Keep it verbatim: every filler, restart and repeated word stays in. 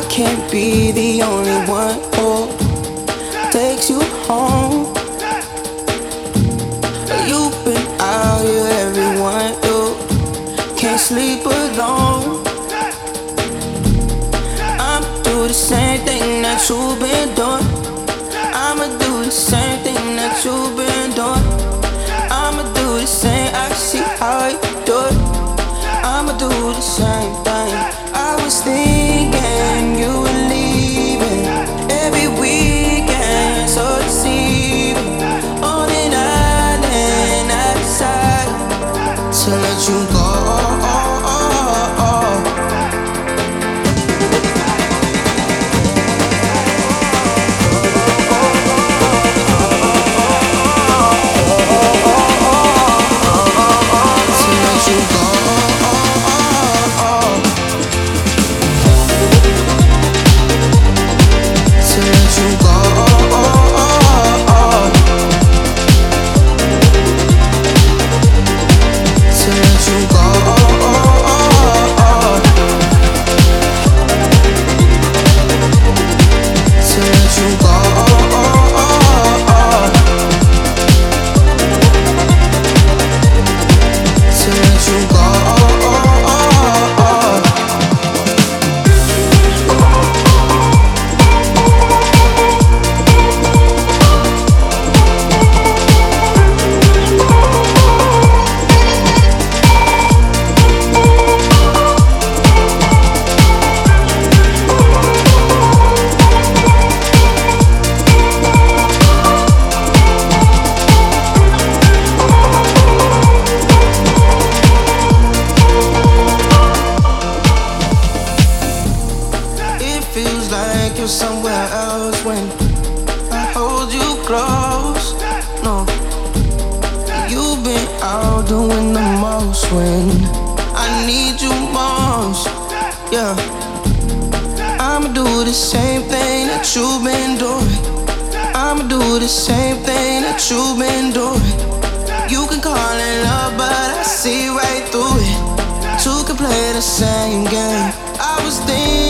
can't be the only one who takes you home. You've been out here, everyone, you can't sleep alone. I'ma do the same thing that you've been doing. I'ma do the same thing that you've been doing. I'ma do the same, I see how you do it. I'ma do the same thing. I was thinking you were leaving every weekend, so deceiving. On an island outside to let you go. Feels like you're somewhere else when I hold you close. No, you've been out doing the most when I need you most. Yeah, I'ma do the same thing that you've been doing. I'ma do the same thing that you've been doing. You can call it love, but I see right through it. Two can play the same game. I was thinking